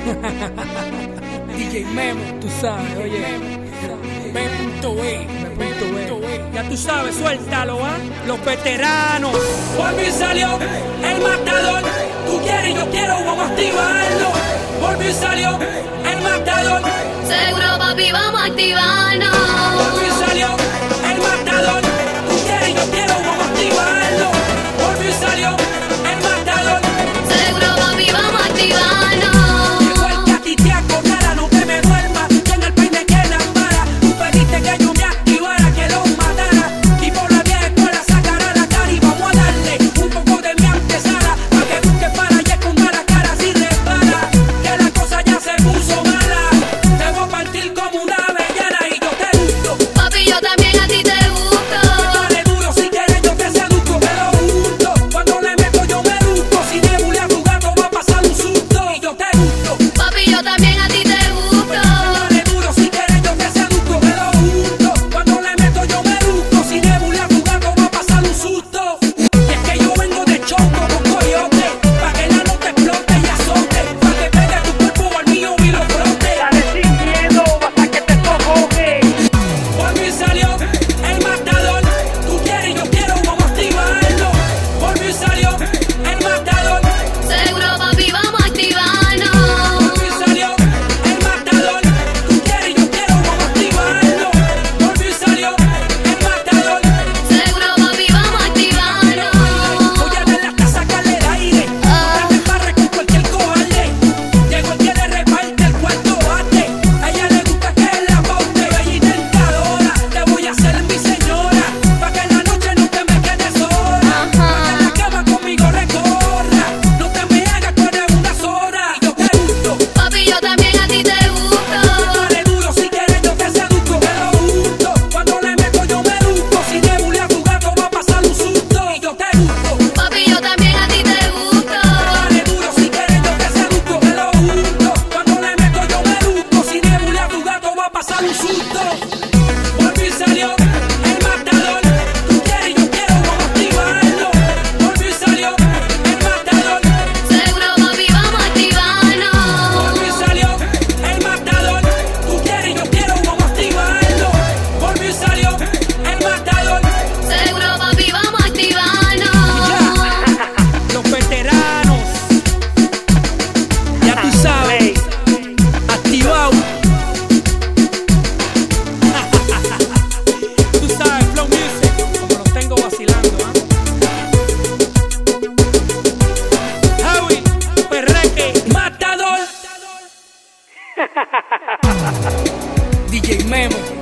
DJ Memo, tú sabes, oye. B.E. Ya tú sabes, suéltalo, ¿ah? Los veteranos. Volvió y salió el matador. Tú quieres y yo quiero, vamos a activarlo. Volvió y salió el matador. Seguro, papi, vamos a activarnos. Volvió y salió el matador. Tú quieres y yo quiero, vamos a activarlo. Volvió y salió el matador. Seguro, papi, vamos a activarnos. Llegó el catitiaco, nada, no te me duermas. Que en el peine que la para. Tú pediste que yo me activara, que lo matara. Y por la vieja escuela sacará la cara y vamos a darle un poco de mi antesala. Pa' que busque para y esconda la cara si repara. Que la cosa ya se puso mala. Te voy a partir como una avellana y yo te gusto. Papi, yo también a ti te gusto. Dale duro si quieres, yo te seduzco, te lo gusto. Cuando le meto yo me busco. Si me bulea tu gato va a pasar un susto. Y yo te gusto. Papi, yo también a ti te gusto. Dale duro si quieres, yo te seduzco, te lo gusto. Cuando le meto yo me busco. Si me bulea tu gato va a pasar un susto. Y es que yo vengo de show como coyote. Pa' que la nota explote y azote. Pa' que pegue tu cuerpo al mío y lo frote. Dale sin miedo, hasta que te sofoque. Volvió y salió el matador. Tú quieres y yo quiero, vamos a activarlo. Volvió y salió el matador. Seguro, papi, vamos a activarnos. Volvió y salió el matador. Tú quieres y yo quiero, vamos a activarlo. Volvió y salió el matador. Seguro, papi, vamos a activarnos. Voy a verla hasta sacarle el aire. No te embarres con cualquier cobarde. Llegó el que le reparte el cuarto bate. A ella le gusta que la bote. Bella y tentadora, te voy a hacer mi señora. Pa' que en la noche no te me quedes sola. Pa' que la cama conmigo recorra. No te me hagas, tú eres una sola. Y yo te gusto. Papi, yo también a ti te gusto. Dale duro si quieres, yo te seduzco, te lo gusto. Cuando le meto yo me busco. Si me bulea tu gato va a pasar un susto. Y yo te gusto. Papi, yo también a ti te gusto. Dale duro si quieres, yo te seduzco, te lo gusto. Cuando le meto yo me busco. Si me bulea tu gato va a pasar un susto. Volvió y salió el matador. Tú quieres y yo quiero, vamos a activarlo. Volvió y salió el matador. Seguro, papi, vamos a activarnos. Volvió y salió el matador. Tú quieres y yo quiero, vamos a activarlo. Volvió y salió el matador. Seguro, papi, vamos a activarnos. Los veteranos, ya tú sabes, activado. Tú sabes, Flow Music, como los tengo vacilando, ¿ah? Javi, Perreque, Matador. DJ Memo.